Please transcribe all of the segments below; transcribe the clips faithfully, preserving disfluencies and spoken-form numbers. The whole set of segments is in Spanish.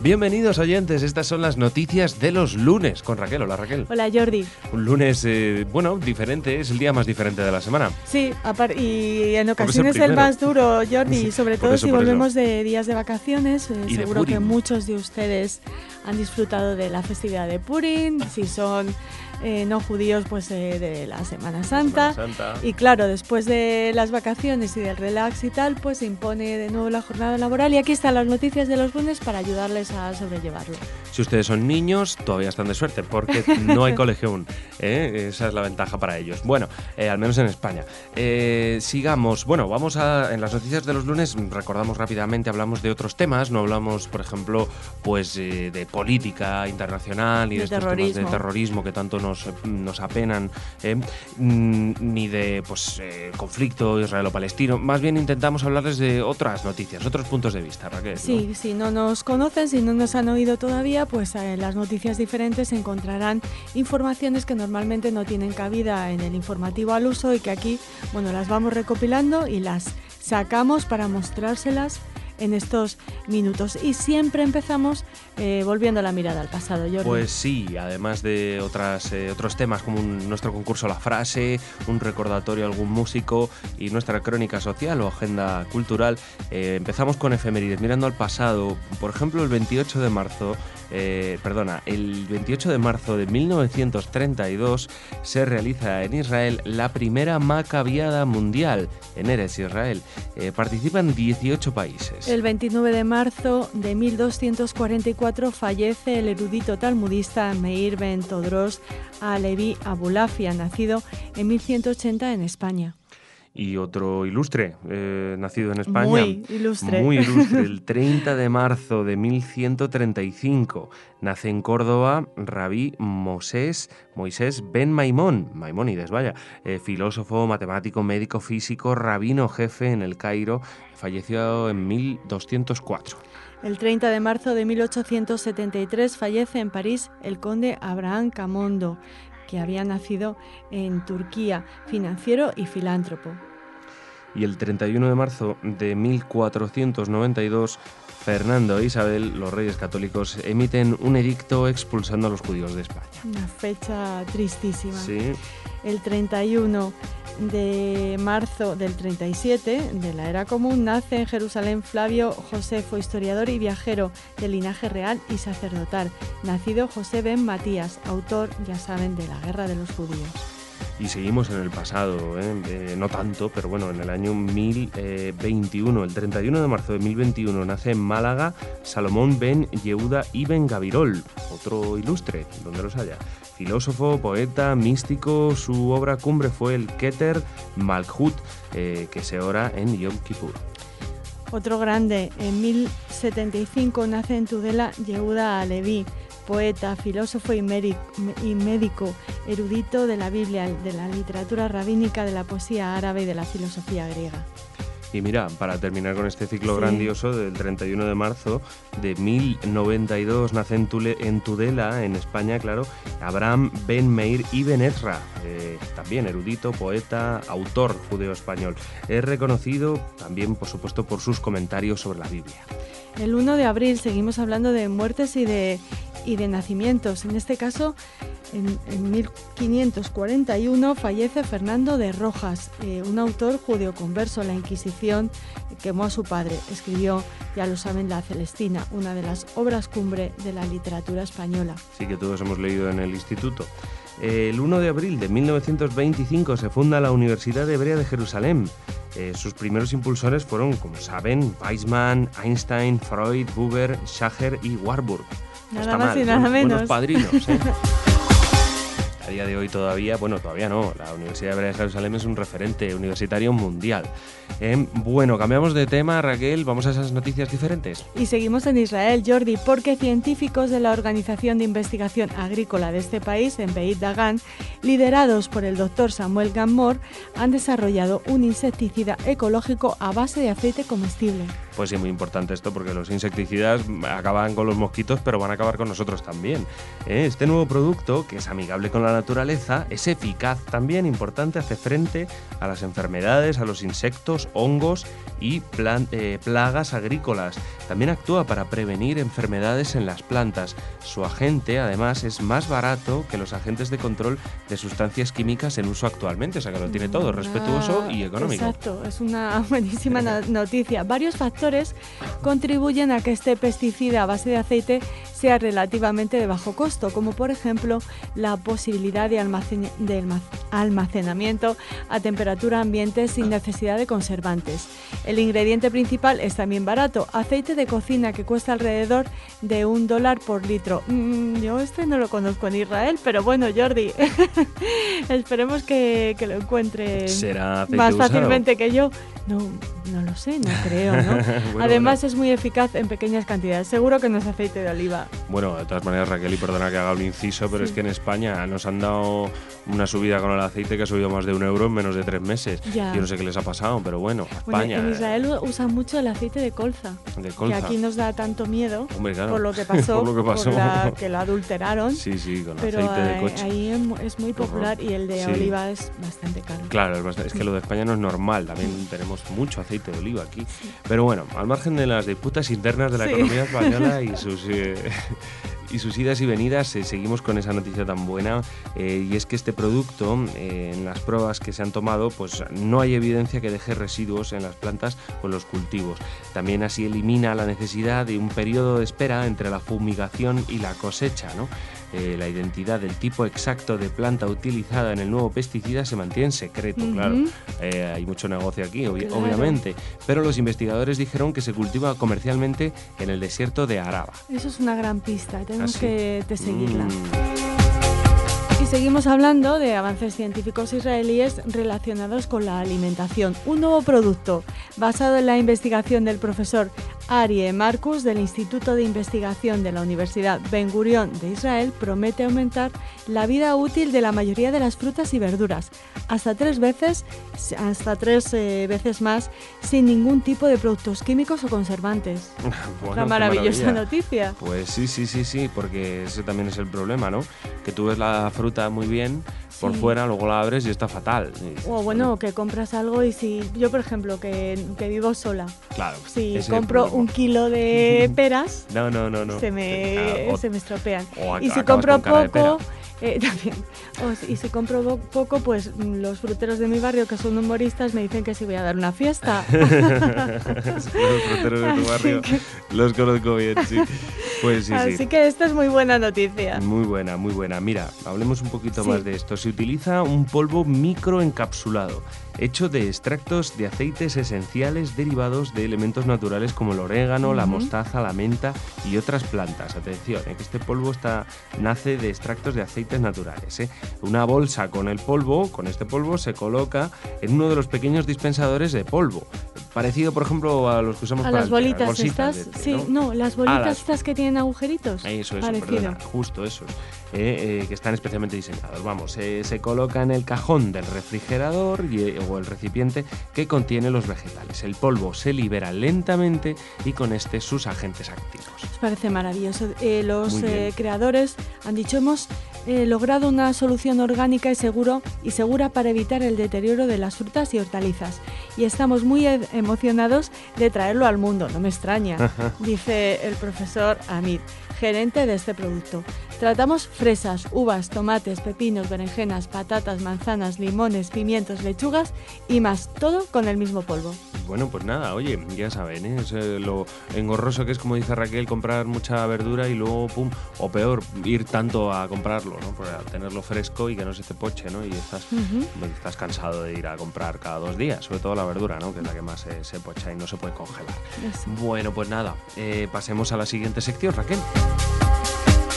Bienvenidos oyentes, estas son las noticias de los lunes con Raquel. Hola Raquel. Hola Jordi. Un lunes, eh, bueno, diferente, es el día más diferente de la semana. Sí, y en ocasiones el más duro, Jordi, sobre todo eso, si volvemos de días de vacaciones. Eh, y seguro de que muchos de ustedes han disfrutado de la festividad de Purim, si son eh, no judíos, pues eh, de la Semana Santa. La Semana Santa. Y claro, después de las vacaciones y del relax y tal, pues se impone de nuevo la jornada laboral y aquí están las noticias de los lunes para ayudarles a sobrellevarlo. Si ustedes son niños, todavía están de suerte porque no hay colegio aún, ¿eh? Esa es la ventaja para ellos. Bueno, eh, al menos en España. Eh, sigamos, bueno, vamos a, en las noticias de los lunes recordamos rápidamente, hablamos de otros temas, no hablamos, por ejemplo, pues eh, de política internacional y de, de estos terrorismo. temas de terrorismo que tanto nos, nos apenan, eh, ni de pues eh, conflicto israelo-palestino. Más bien intentamos hablarles de otras noticias, otros puntos de vista, Raquel, ¿no? Sí, si no nos conocen, si no nos han oído todavía, pues en las noticias diferentes encontrarán informaciones que normalmente no tienen cabida en el informativo al uso y que aquí, bueno, las vamos recopilando y las sacamos para mostrárselas en estos minutos. Y siempre empezamos eh, volviendo la mirada al pasado, Jordi. Pues sí, además de otras, eh, otros temas como un, nuestro concurso La Frase, un recordatorio a algún músico y nuestra crónica social o agenda cultural, eh, empezamos con efemérides, mirando al pasado. Por ejemplo, el veintiocho de marzo, eh, perdona, el veintiocho de marzo de mil novecientos treinta y dos se realiza en Israel la primera Macabiada mundial en Eretz Israel. Eh, participan dieciocho países. El veintinueve de marzo de mil doscientos cuarenta y cuatro fallece el erudito talmudista Meir ben Todros Alevi Abulafia, nacido en mil ciento ochenta en España. Y otro ilustre, eh, nacido en España. Muy ilustre. Muy ilustre. El treinta de marzo de mil ciento treinta y cinco nace en Córdoba Rabí Mosés, Moisés ben Maimón, Maimónides, vaya, eh, filósofo, matemático, médico, físico, rabino jefe en el Cairo, falleció en mil doscientos cuatro. El treinta de marzo de mil ochocientos setenta y tres fallece en París el conde Abraham Camondo, que había nacido en Turquía, financiero y filántropo. Y el treinta y uno de marzo de mil cuatrocientos noventa y dos, Fernando e Isabel, los reyes católicos, emiten un edicto expulsando a los judíos de España. Una fecha tristísima. Sí. El treinta y uno de marzo del treinta y siete, de la era común, nace en Jerusalén Flavio Josefo, historiador y viajero de linaje real y sacerdotal. Nacido José ben Matías, autor, ya saben, de la Guerra de los Judíos. Y seguimos en el pasado, ¿eh? Eh, no tanto, pero bueno, en el año mil veintiuno, el treinta y uno de marzo de mil veintiuno, nace en Málaga Salomón ben Yehuda ibn Gabirol, otro ilustre, donde los haya. Filósofo, poeta, místico, su obra cumbre fue el Keter Malkhut, eh, que se ora en Yom Kippur. Otro grande, en mil setenta y cinco nace en Tudela Yehuda Alevi, poeta, filósofo y médico, erudito de la Biblia, de la literatura rabínica, de la poesía árabe y de la filosofía griega. Y mira, para terminar con este ciclo sí. grandioso del treinta y uno de marzo de mil noventa y dos, nace en, Tule, en Tudela, en España, claro, Abraham ben Meir ibn Ezra, eh, también erudito, poeta, autor judeo-español. Es reconocido también, por supuesto, por sus comentarios sobre la Biblia. El uno de abril seguimos hablando de muertes y de, y de nacimientos. En este caso, en, en mil quinientos cuarenta y uno fallece Fernando de Rojas, eh, un autor judeoconverso. La Inquisición quemó a su padre. Escribió, ya lo saben, La Celestina, una de las obras cumbre de la literatura española. Sí, que todos hemos leído en el instituto. El uno de abril de mil novecientos veinticinco se funda la Universidad Hebrea de Jerusalén. Eh, sus primeros impulsores fueron, como saben, Weizmann, Einstein, Freud, Buber, Schacher y Warburg. Nada Está más mal, y nada buenos, menos. Buenos padrinos, ¿eh? A día de hoy todavía, bueno, todavía no, la Universidad Hebrea de Jerusalén es un referente universitario mundial. Eh, bueno, cambiamos de tema, Raquel, vamos a esas noticias diferentes. Y seguimos en Israel, Jordi, porque científicos de la Organización de Investigación Agrícola de este país, en Beit Dagan, liderados por el doctor Samuel Gammor, han desarrollado un insecticida ecológico a base de aceite comestible. Pues sí, muy importante esto, porque los insecticidas acaban con los mosquitos, pero van a acabar con nosotros también. ¿eh? Este nuevo producto, que es amigable con la naturaleza, es eficaz también, importante, hace frente a las enfermedades, a los insectos, hongos y plan- eh, plagas agrícolas. También actúa para prevenir enfermedades en las plantas. Su agente, además, es más barato que los agentes de control de sustancias químicas en uso actualmente, o sea que lo tiene todo, respetuoso y económico. Exacto, es una buenísima noticia. Varios factores contribuyen a que este pesticida a base de aceite sea relativamente de bajo costo, como por ejemplo la posibilidad de, almacen- de almacenamiento a temperatura ambiente sin necesidad de conservantes. El ingrediente principal es también barato, aceite de cocina que cuesta alrededor de un dólar por litro. Mm, yo este no lo conozco en Israel, pero bueno, Jordi, esperemos que, que lo encuentre ¿Será aceite más usado? fácilmente que yo. No, no lo sé, no creo, ¿no? Bueno, Además bueno. es muy eficaz en pequeñas cantidades. Seguro que no es aceite de oliva. Bueno, de todas maneras, Raquel, y perdona que haga un inciso, pero Sí. es que en España nos han dado una subida con el aceite que ha subido más de un euro en menos de tres meses. Ya. Yo no sé qué les ha pasado, pero bueno, Bueno, España. en Israel usan mucho el aceite de colza, De que colza. aquí nos da tanto miedo Hombre, claro. por lo que pasó, Por lo que pasó. la, que la adulteraron. Sí, sí, con Pero aceite de ahí- coche. ahí es mu- es muy popular y el de Sí. oliva es bastante caro. Claro, es, bastante- es que lo de España no es normal, también tenemos mucho aceite de oliva aquí. Pero bueno, al margen de las disputas internas de la Sí. economía española y sus, eh, y sus idas y venidas, eh, seguimos con esa noticia tan buena, eh, y es que este producto, eh, en las pruebas que se han tomado, pues no hay evidencia que deje residuos en las plantas o en los cultivos. También así elimina la necesidad de un periodo de espera entre la fumigación y la cosecha, ¿no? Eh, la identidad del tipo exacto de planta utilizada en el nuevo pesticida se mantiene en secreto, Ujú. claro. Eh, hay mucho negocio aquí, obvi- Claro. obviamente. Pero los investigadores dijeron que se cultiva comercialmente en el desierto de Araba. Eso es una gran pista, tenemos ¿Ah, sí? que de seguirla. Mm. Y seguimos hablando de avances científicos israelíes relacionados con la alimentación. Un nuevo producto basado en la investigación del profesor Arie Marcus del Instituto de Investigación de la Universidad Ben Gurion de Israel promete aumentar la vida útil de la mayoría de las frutas y verduras, hasta tres veces, hasta tres eh, veces más, sin ningún tipo de productos químicos o conservantes. Bueno, Una qué maravillosa maravilla. noticia. Pues sí, sí, sí, sí, porque ese también es el problema, ¿no? Que tú ves la fruta muy bien por Sí. fuera, luego la abres y está fatal. Y dices, O bueno, que compras algo y si yo, por ejemplo, que, que vivo sola, claro. si ese es el compro problema. un kilo de peras, No, no, no, no. se, me, Claro, o- se me estropean. o Y si acabas compro con cara de poco, eh, también. O si- y si compro bo- poco, pues mm, los fruteros de mi barrio, que son humoristas, me dicen que si voy a dar una fiesta. Los fruteros de tu Así barrio que- los conozco bien, sí. Pues sí, Así sí. que esta es muy buena noticia. Muy buena, muy buena. Mira, hablemos un poquito Sí. más de esto. Se utiliza un polvo microencapsulado, hecho de extractos de aceites esenciales derivados de elementos naturales como el orégano, la Ujú. mostaza, la menta y otras plantas. Atención, eh, que este polvo está, nace de extractos de aceites naturales. ¿eh? Una bolsa con el polvo, con este polvo, se coloca en uno de los pequeños dispensadores de polvo. Parecido, por ejemplo, a los que usamos A para las el té, bolitas bolsitas estas, de té, sí, ¿no? no, las bolitas las- estas que tienen agujeritos. Eso, eso, Parecido. perdona, justo esos, eh, eh, que están especialmente diseñados. Vamos, eh, se coloca en el cajón del refrigerador y, eh, o el recipiente que contiene los vegetales. El polvo se libera lentamente y con este sus agentes activos. Os parece maravilloso. Eh, los Muy bien. eh, creadores han dicho, hemos eh, logrado una solución orgánica y, seguro, y segura para evitar el deterioro de las frutas y hortalizas. Y estamos muy e- emocionados de traerlo al mundo, no me extraña, dice el profesor Amit, gerente de este producto. Tratamos fresas, uvas, tomates, pepinos, berenjenas, patatas, manzanas, limones, pimientos, lechugas y más, todo con el mismo polvo. Bueno, pues nada, oye, ya saben, ¿eh? Es eh, lo engorroso que es, como dice Raquel, comprar mucha verdura y luego, pum, o peor, ir tanto a comprarlo, ¿no? Para tenerlo fresco y que no se te poche, ¿no? Y estás, Ujú. pues, estás cansado de ir a comprar cada dos días, sobre todo la verdura, ¿no? Que es la que más se, se pocha y no se puede congelar. Eso. Bueno, pues nada, eh, pasemos a la siguiente sección, Raquel.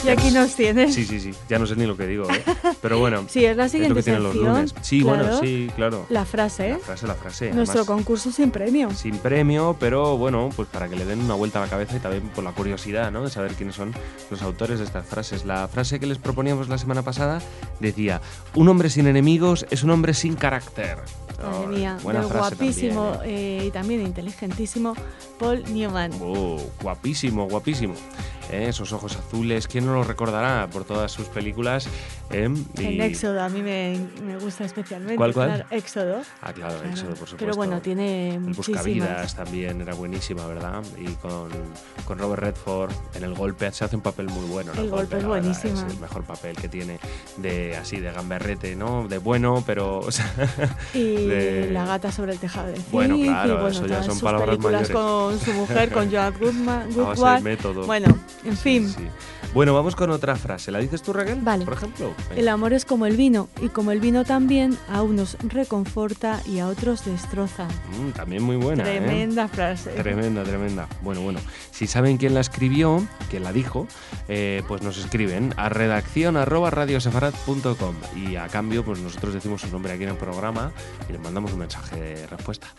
Y aquí nos tienes. Sí, sí, sí. Ya no sé ni lo que digo, ¿eh? Pero bueno. Sí, es la siguiente es lo que sección. tienen los lunes. Sí, claro. bueno, sí, claro. La frase. La frase, la frase. Nuestro Además, concurso sin premio. Sin premio, pero bueno, pues para que le den una vuelta a la cabeza y también por la curiosidad, ¿no? De saber quiénes son los autores de estas frases. La frase que les proponíamos la semana pasada decía: un hombre sin enemigos es un hombre sin carácter. Madre Oh, mía, buena del frase guapísimo también, ¿eh? eh, y también inteligentísimo Paul Newman. Oh, guapísimo, guapísimo. ¿Eh? Esos ojos azules, ¿quién no lo recordará por todas sus películas? ¿Eh? Y... En Éxodo, a mí me, me gusta especialmente. ¿Cuál, cuál? Claro, Éxodo. Ah, claro, Claro. Éxodo, por supuesto. Pero bueno, tiene El muchísimas. Buscavidas también era buenísima, ¿verdad? Y con, con Robert Redford en El Golpe se hace un papel muy bueno. ¿no? El Golpe es la verdad, buenísima. Es el mejor papel que tiene de así de gamberrete, ¿no? De bueno, pero... O sea, Y de... La gata sobre el tejado de zinc. Bueno, claro, y bueno, eso ya todas son sus palabras películas mayores. con su mujer, con Joan Goodman. A base Goodward. del método. Bueno, en fin. Sí, sí. Bueno, vamos con otra frase. ¿La dices tú, Raquel? Vale. Por ejemplo. Venga. El amor es como el vino, y como el vino también, a unos reconforta y a otros destroza. Mm, también muy buena, Tremenda ¿eh? frase. Tremenda, tremenda. Bueno, bueno. Si saben quién la escribió, quién la dijo, eh, pues nos escriben a redacción arroba radiosefarad punto com y a cambio, pues nosotros decimos su nombre aquí en el programa y les mandamos un mensaje de respuesta.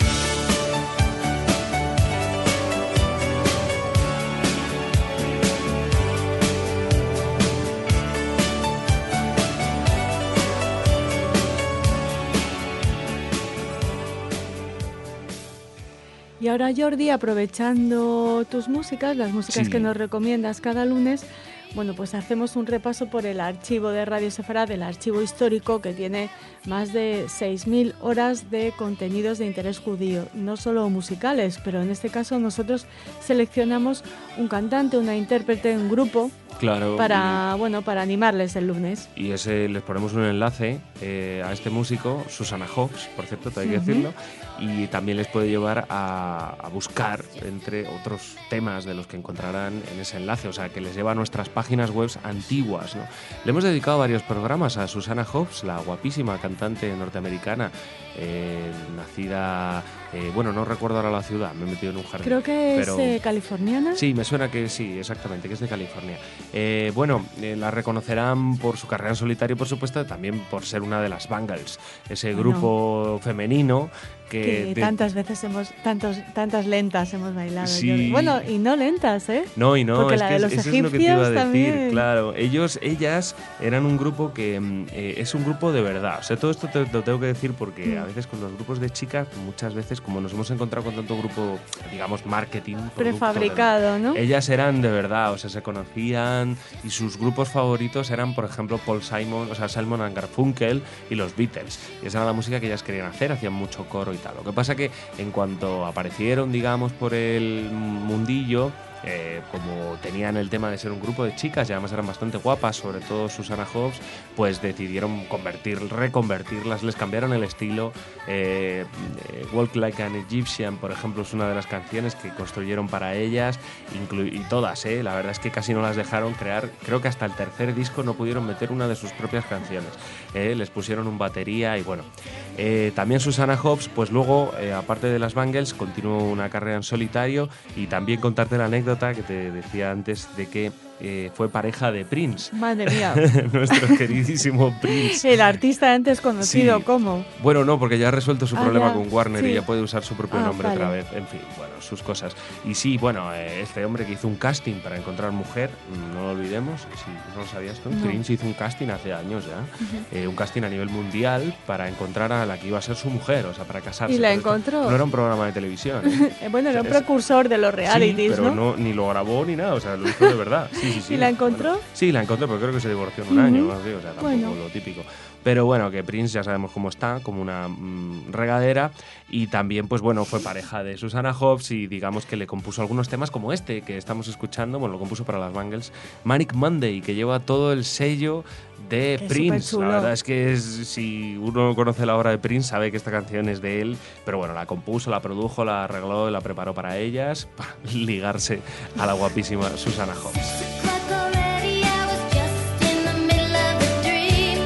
Y ahora, Jordi, aprovechando tus músicas, las músicas Sí. que nos recomiendas cada lunes, bueno, pues hacemos un repaso por el archivo de Radio Sefarad, el archivo histórico que tiene más de seis mil horas de contenidos de interés judío, no solo musicales, pero en este caso nosotros seleccionamos un cantante, una intérprete, un grupo Claro. para, bueno, para animarles el lunes. Y ese les ponemos un enlace eh, a este músico, Susanna Hoffs, por cierto, hay que Ujú. decirlo, y también les puede llevar a, a buscar entre otros temas de los que encontrarán en ese enlace, o sea, que les lleva a nuestras páginas web antiguas, ¿no? Le hemos dedicado varios programas a Susanna Hoffs, la guapísima cantante norteamericana, eh, nacida, eh, bueno, no recuerdo ahora la ciudad, me he metido en un jardín. Creo que pero... es eh, californiana. Sí, me suena que sí, exactamente, que es de California. Eh, bueno, eh, la reconocerán por su carrera en solitario, por supuesto, también por ser una de las Bangles, ese Bueno. grupo femenino que... Que de- tantas veces hemos, tantos, tantas lentas hemos bailado. Sí. Jordi. Bueno, y no lentas, ¿eh? No, y no, Porque es la que de es- los eso es lo que te iba a egipcios decir, también. claro. Ellos, ellas eran un grupo que mm, eh, es un grupo de verdad. O sea, todo esto te lo tengo que decir porque Mm. a veces con los grupos de chicas, muchas veces, como nos hemos encontrado con tanto grupo, digamos, marketing, producto, Prefabricado, ¿no? ellas eran de verdad, o sea, se conocían y sus grupos favoritos eran, por ejemplo, Paul Simon, o sea, Simon and Garfunkel y los Beatles. Y esa era la música que ellas querían hacer, hacían mucho coro y tal. Lo que pasa que en cuanto aparecieron, digamos, por el mundillo, eh, como tenían el tema de ser un grupo de chicas y además eran bastante guapas, sobre todo Susanna Hoffs, pues decidieron convertir, reconvertirlas, les cambiaron el estilo. eh, eh, Walk Like an Egyptian, por ejemplo, es una de las canciones que construyeron para ellas, inclu- y todas, ¿eh? La verdad es que casi no las dejaron crear, creo que hasta el tercer disco no pudieron meter una de sus propias canciones. eh, les pusieron un batería y bueno. Eh, también Susanna Hoffs, pues luego, eh, aparte de las Bangles, continuó una carrera en solitario y también contarte la anécdota que te decía antes de que eh, fue pareja de Prince, Madre mía. nuestro queridísimo Prince. El artista antes conocido Sí. como. Bueno, no, porque ya ha resuelto su Ah, problema ya, con Warner sí. y ya puede usar su propio Ah, nombre vale. otra vez. En fin, bueno, sus cosas. Y sí, bueno, eh, este hombre que hizo un casting para encontrar mujer, mm, no lo olvidemos, si no lo sabías tú, No. Prince hizo un casting hace años ya, eh, un casting a nivel mundial para encontrar a la que iba a ser su mujer, o sea, para casarse. Y la Pero esto encontró. No era un programa de televisión. ¿eh? Eh, bueno, era un O sea, es- precursor de los Sí, realities, pero ¿no? no, ni lo grabó ni nada, o sea, lo hizo de verdad. Sí, sí, sí. ¿Y la encontró? Bueno, sí, la encontró, pero creo que se divorció en un Ujú. año, así, o sea, tampoco Bueno. lo típico. Pero bueno, que Prince ya sabemos cómo está, como una mm, regadera, y también, pues bueno, fue pareja de Susanna Hoffs y digamos que le compuso algunos temas como este que estamos escuchando, bueno, lo compuso para las Bangles, Manic Monday, que lleva todo el sello de Que es Prince. superchulo. La verdad es que es, si uno conoce la obra de Prince sabe que esta canción es de él, pero bueno, la compuso, la produjo, la arregló, la preparó para ellas, para ligarse a la guapísima Susanna Hoffs. Like already I was just in the middle of a dream.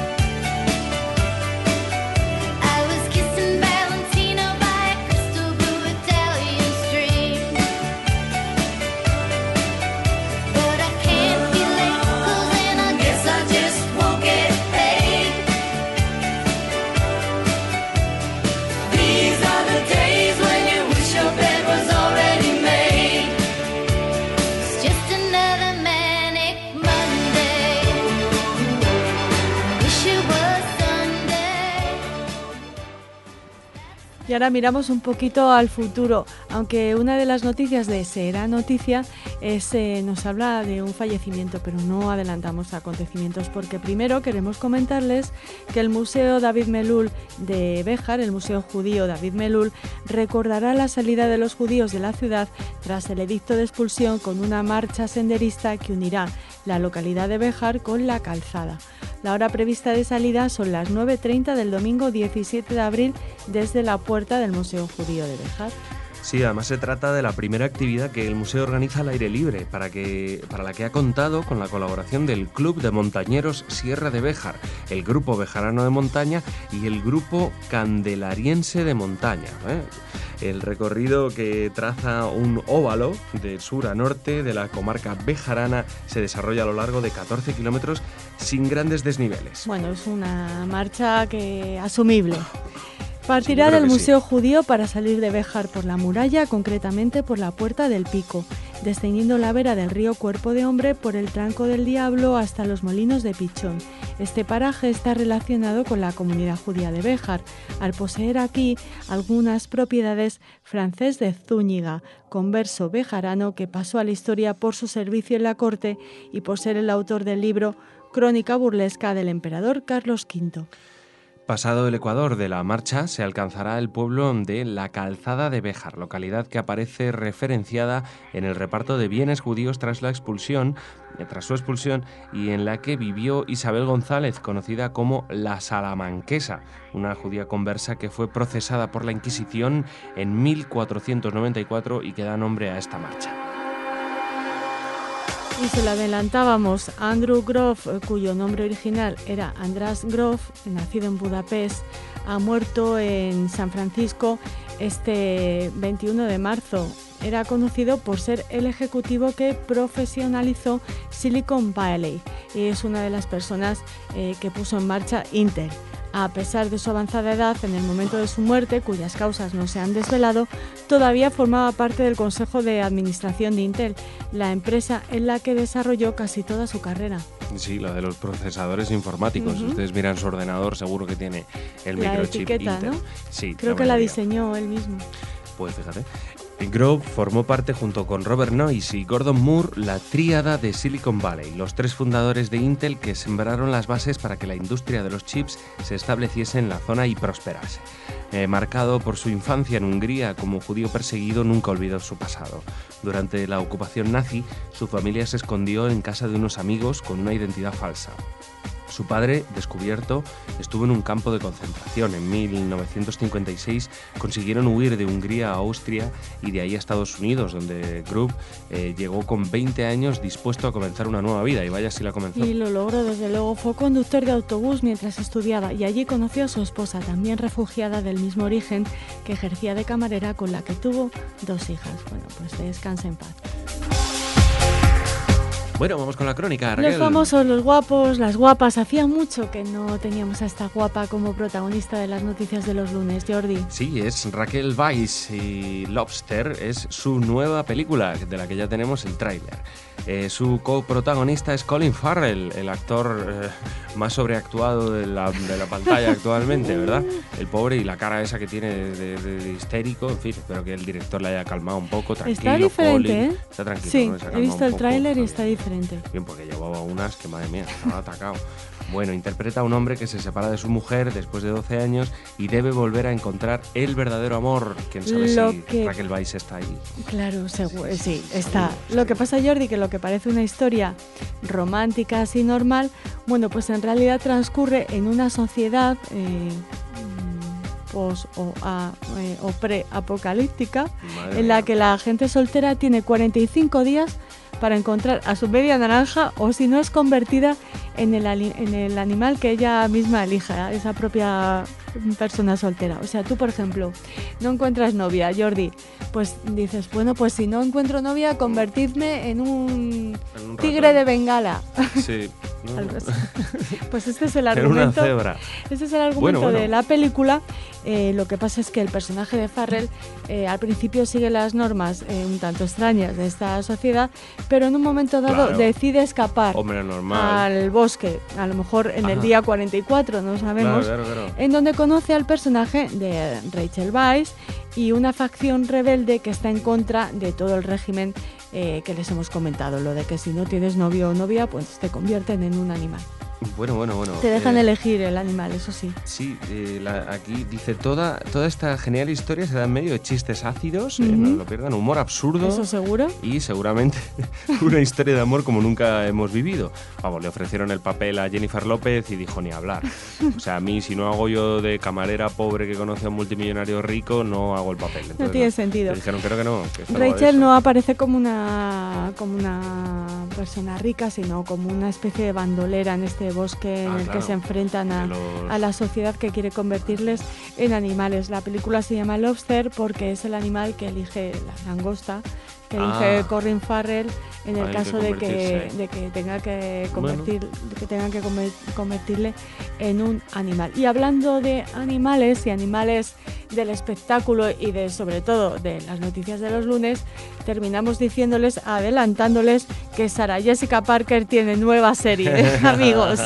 I was kissing Valentino by a crystal blue Italian stream. But I can't feel Y ahora miramos un poquito al futuro, aunque una de las noticias de Será Noticia es, eh, nos habla de un fallecimiento, pero no adelantamos acontecimientos porque primero queremos comentarles que el Museo David Melul de Béjar, el Museo Judío David Melul, recordará la salida de los judíos de la ciudad tras el edicto de expulsión con una marcha senderista que unirá la localidad de Béjar con la calzada. La hora prevista de salida son las nueve y treinta del domingo diecisiete de abril desde la puerta del Museo Judío de Béjar. Sí, además se trata de la primera actividad que el museo organiza al aire libre, para, que, para la que ha contado con la colaboración del Club de Montañeros Sierra de Béjar, el Grupo Bejarano de Montaña y el Grupo Candelariense de Montaña, ¿eh? El recorrido, que traza un óvalo de sur a norte de la comarca bejarana, se desarrolla a lo largo de catorce kilómetros sin grandes desniveles. Bueno, es una marcha que asumible. Partirá Sí, yo creo del que Museo Judío para salir de Béjar por la muralla, concretamente por la Puerta del Pico, descendiendo la vera del río Cuerpo de Hombre por el Tranco del Diablo hasta los Molinos de Pichón. Este paraje está relacionado con la comunidad judía de Béjar, al poseer aquí algunas propiedades Francés de Zúñiga, converso bejarano que pasó a la historia por su servicio en la corte y por ser el autor del libro Crónica burlesca del emperador Carlos quinto. Pasado el Ecuador de la marcha, se alcanzará el pueblo de La Calzada de Béjar, localidad que aparece referenciada en el reparto de bienes judíos tras la expulsión, tras su expulsión, y en la que vivió Isabel González, conocida como la Salamanquesa, una judía conversa que fue procesada por la Inquisición en mil cuatrocientos noventa y cuatro y que da nombre a esta marcha. Y se lo adelantábamos, Andrew Grof, cuyo nombre original era András Grof, nacido en Budapest, ha muerto en San Francisco este veintiuno de marzo. Era conocido por ser el ejecutivo que profesionalizó Silicon Valley y es una de las personas eh, que puso en marcha Intel. A pesar de su avanzada edad, en el momento de su muerte, cuyas causas no se han desvelado, todavía formaba parte del Consejo de Administración de Intel, la empresa en la que desarrolló casi toda su carrera. Sí, la de los procesadores informáticos. Uh-huh. Ustedes miran su ordenador, seguro que tiene el La microchip etiqueta, Intel. ¿no? Sí, Creo que la diseñó él mismo. Pues fíjate. Grove formó parte, junto con Robert Noyce y Gordon Moore, la tríada de Silicon Valley, los tres fundadores de Intel que sembraron las bases para que la industria de los chips se estableciese en la zona y prosperase. Eh, marcado por su infancia en Hungría como judío perseguido, nunca olvidó su pasado. Durante la ocupación nazi, su familia se escondió en casa de unos amigos con una identidad falsa. Su padre, descubierto, estuvo en un campo de concentración. En mil novecientos cincuenta y seis consiguieron huir de Hungría a Austria y de ahí a Estados Unidos, donde Grove eh, llegó con veinte años dispuesto a comenzar una nueva vida, y vaya si la comenzó. Y lo logró, desde luego. Fue conductor de autobús mientras estudiaba y allí conoció a su esposa, también refugiada del mismo origen, que ejercía de camarera, con la que tuvo dos hijas. Bueno, pues descansa en paz. Bueno, vamos con la crónica, Raquel. Los famosos, los guapos, las guapas. Hacía mucho que no teníamos a esta guapa como protagonista de las noticias de los lunes, Jordi. Sí, es Raquel Weisz y Lobster es su nueva película, de la que ya tenemos el tráiler. Eh, su coprotagonista es Colin Farrell, el actor eh, más sobreactuado de la, de la pantalla actualmente, ¿verdad? El pobre, y la cara esa que tiene de, de, de histérico, en fin, espero que el director le haya calmado un poco, tranquilo. Está diferente, Colin. ¿eh? Está tranquilo, Sí, ¿no? Se ha he calmado visto un el poco, tráiler y está está bien. diferente. Bien, porque llevaba unas que, madre mía, estaba atacado. Bueno, interpreta a un hombre que se separa de su mujer después de doce años y debe volver a encontrar el verdadero amor. ¿Quién sabe Lo si que- Raquel Weisz está ahí? Claro, seguro, sí, Sí, está. seguro, Lo que seguro. pasa, Jordi, que lo que parece una historia romántica así normal, bueno, pues en realidad transcurre en una sociedad eh, mm, pos o, a- eh, o pre-apocalíptica, Madre en la mía. que la gente soltera tiene cuarenta y cinco días para encontrar a su media naranja, o si no, es convertida en el, ali- en el animal que ella misma elija, esa propia persona soltera. O sea, tú, por ejemplo, no encuentras novia, Jordi, pues dices, bueno, pues si no encuentro novia, convertidme en un En un tigre ratón. de Bengala. Sí, ¿no? Algo así. Pues este es el Era una argumento. cebra. Este es el argumento Bueno, bueno. de la película. Eh, lo que pasa es que el personaje de Farrell eh, al principio sigue las normas eh, un tanto extrañas de esta sociedad, pero en un momento dado Claro. decide escapar Hombre, normal. al bosque, a lo mejor en el Ajá. día cuarenta y cuatro, no sabemos, Claro, claro, claro. en donde conoce al personaje de Rachel Weisz y una facción rebelde que está en contra de todo el régimen eh, que les hemos comentado, lo de que si no tienes novio o novia, pues te convierten en un animal. Bueno, bueno, bueno. Te dejan eh, elegir el animal, eso sí. Sí, eh, la- aquí dice toda, toda esta genial historia se da en medio de chistes ácidos, eh, Ujú. no lo pierdan, humor absurdo. Eso seguro. Y seguramente una historia de amor como nunca hemos vivido. Vamos, le ofrecieron el papel a Jennifer López y dijo ni hablar. O sea, a mí si no hago yo de camarera pobre que conoce a un multimillonario rico, no hago el papel. Entonces, tiene sentido. Le dijeron creo que no. Que esto no va de Rachel eso. no aparece como una, como una persona rica, sino como una especie de bandolera en este bosque en Ah, el claro. que se enfrentan a, De los- a la sociedad que quiere convertirles en animales. La película se llama Lobster porque es el animal que elige la langosta, que elige Ah. Colin Farrell en el Hay que caso de que, convertirse. de que tenga que Bueno. convertir, de que tenga que conver- convertirle en un animal. Y hablando de animales y animales del espectáculo y de sobre todo de las noticias de los lunes, terminamos diciéndoles, adelantándoles que Sarah Jessica Parker tiene nueva serie, amigos.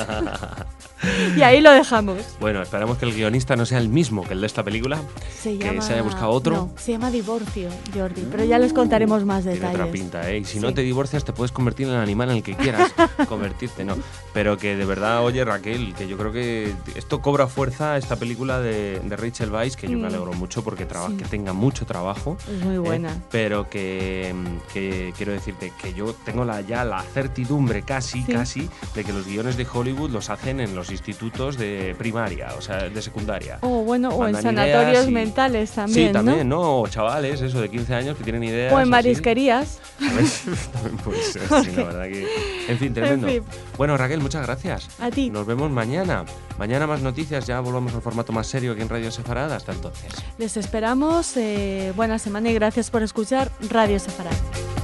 Y ahí lo dejamos. Bueno, esperamos que el guionista no sea el mismo que el de esta película. Se Que llama, se haya buscado otro. No, se llama Divorcio, Jordi, pero ya les contaremos más Tiene detalles. otra pinta, ¿eh? Y si Sí. no te divorcias te puedes convertir en el animal en el que quieras convertirte, ¿no? Pero que de verdad, oye Raquel, que yo creo que esto cobra fuerza, esta película de, de Rachel Weisz, que yo me Mm. alegro mucho porque traba- Sí. que tenga mucho trabajo. Es muy ¿eh? buena. Pero que, que quiero decirte que yo tengo la, ya la certidumbre casi, Sí. casi, de que los guiones de Hollywood los hacen en los institutos de primaria, o sea, de secundaria. O bueno, o en Mandan sanatorios ideas y- mentales también, sí, también, ¿no? ¿no? O chavales, eso, de quince años que tienen ideas. O en así. marisquerías. A ver, también puede ser, sí, la verdad que... En fin, tremendo. En fin. Bueno, Raquel, muchas gracias. A ti. Nos vemos mañana. Mañana más noticias, ya volvamos al formato más serio aquí en Radio Sefarad. Hasta entonces. Les esperamos. Eh, buena semana y gracias por escuchar Radio Sefarad.